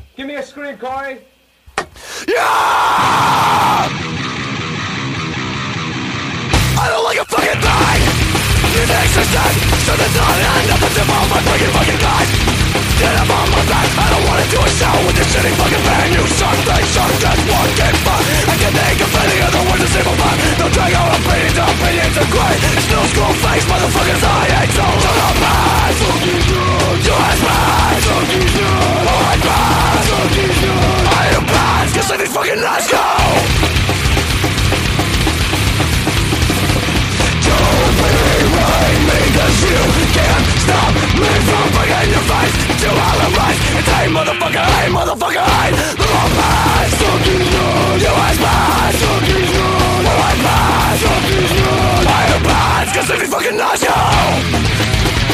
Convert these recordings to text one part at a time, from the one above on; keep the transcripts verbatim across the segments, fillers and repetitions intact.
Give me a scream, Corey. Yeah! I don't like a fucking thing. Your next is dead, so there's not and nothing to fall my fucking fucking guys. Get up on my back, I don't wanna do a show with your shitty fucking band. You suck, they suck, just one get fucked. I can think of any other word to say my mind. Don't drag out opinions, opinions are great. Still school face, motherfuckers, I ain't so to the past. You ask bad, I bad, I am bad, just let these fucking nuts go. Cause you can't stop me from fucking your face. To all of us, it's hey motherfucker, hey motherfucker, hey. The wrong path, you ask bad, you ask bad, I am bad, cause let these fucking nuts go.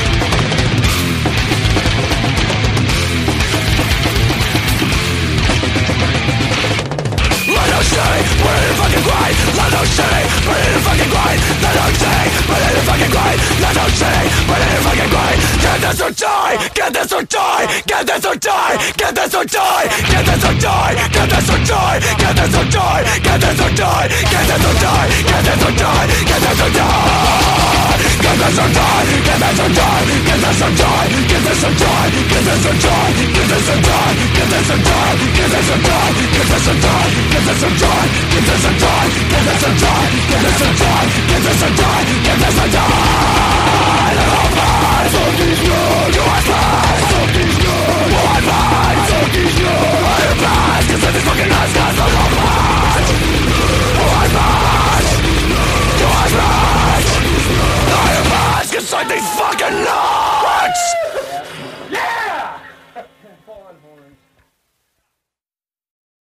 Let no shitty, put it in a fucking grind. Let no shitty, put it in a fucking grind. Let no shitty, put it in a fucking grind. Let no shitty, put it in a fucking grind. Get this or die, get this or die, get this or die, get this or die, get this or die, get this or die, get this or die, get this or die, get this or die, get this or die, get this or die. Get this or die, get this or die, get this or die, get this or die, get this or die, get this or die, get this or die, get this or die, get this or die, get this or die, get this or die, get this or die, get this or die, get this or die, get this or die. Let all pass, fuck these girls, you are fast, fuck these girls, you are fast, fuck these girls, I am fast, cause let these fucking nuts guys let all pass, you are fast, you are fast, I am fast, cause let these fucking nuts. Yeah! Fall on horns.